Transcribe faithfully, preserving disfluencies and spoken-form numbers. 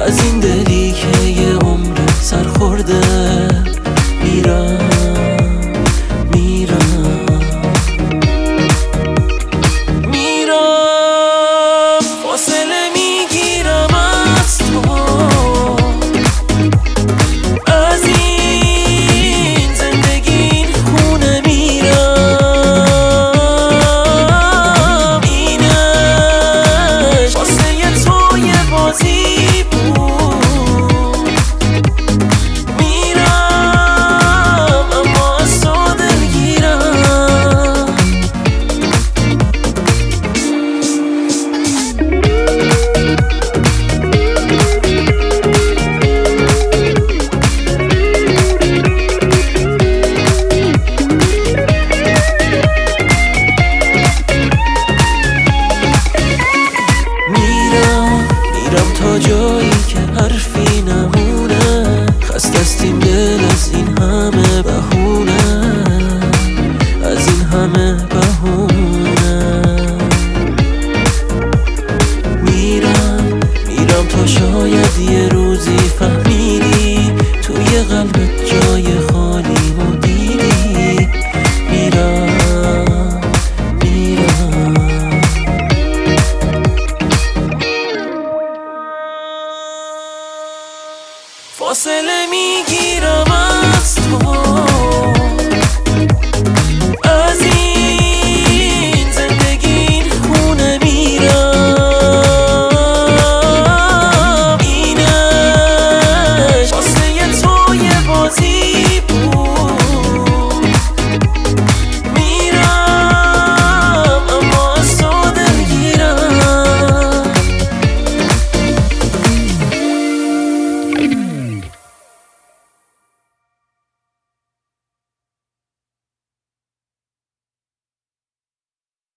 از این دلی که یه عمر سر خورده. میرم میرم میرم فاصله میگیرم از تو، از این زندگی این خونه میرم. اینش واسه تو یه بازی بود. میرم اما از تو دلگیرم. میرم تا جایی که حرفی نمونه. خسته است این دل از این همه بهونه، از این همه بهونه. میرم میرم تا شاید یه روزی فهمیدی توی قلبت جای خواهد